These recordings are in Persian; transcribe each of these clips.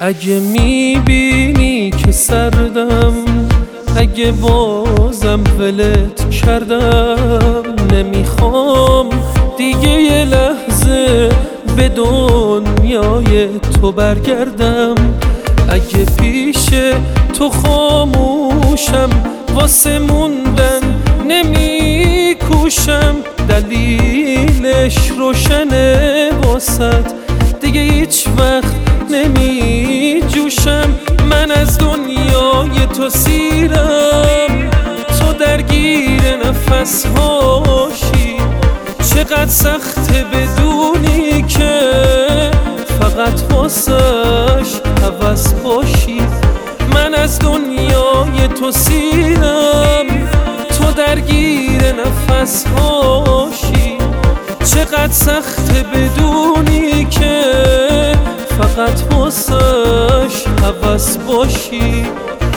اگه میبینی که سردم، اگه بازم ولت کردم، نمیخوام دیگه یه لحظه به دنیای تو برگردم. اگه پیش تو خاموشم، واسه موندن نمیکوشم، دلیلش روشنه واسط، دیگه هیچ وقت نمی جوشم. من از دنیای تو سیرم، تو درگیر نفس هاشی. چقدر سخته بدونی که فقط واسش هوس باشی. من از دنیای تو سیرم، تو درگیر نفس هاشی. چقدر سخته بدونی که فقط واسش هوس باشی.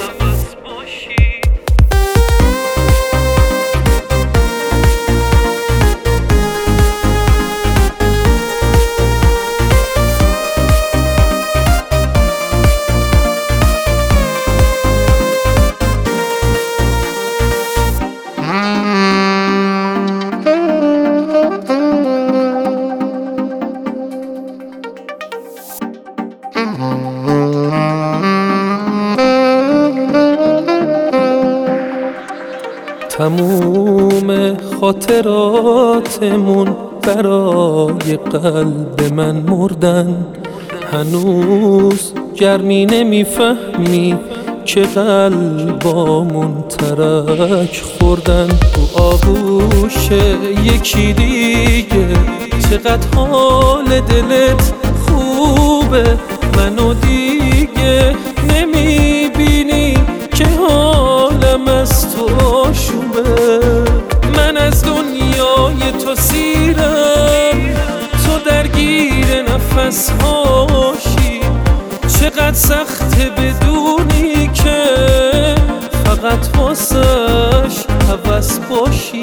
تموم خاطراتمون برای قلب من مردن. هنوز گرمی نمیفهمی که قلبامون ترک خوردن. تو آغوش یکی دیگه چقدر حال دلت خوبه. منو دیگه نمیبینی که حالم از تو آشوبه. من از دنیای تو سیرم، تو درگیر نفس هاشی. چقدر سخته بدونی که فقط واسش هوس باشی.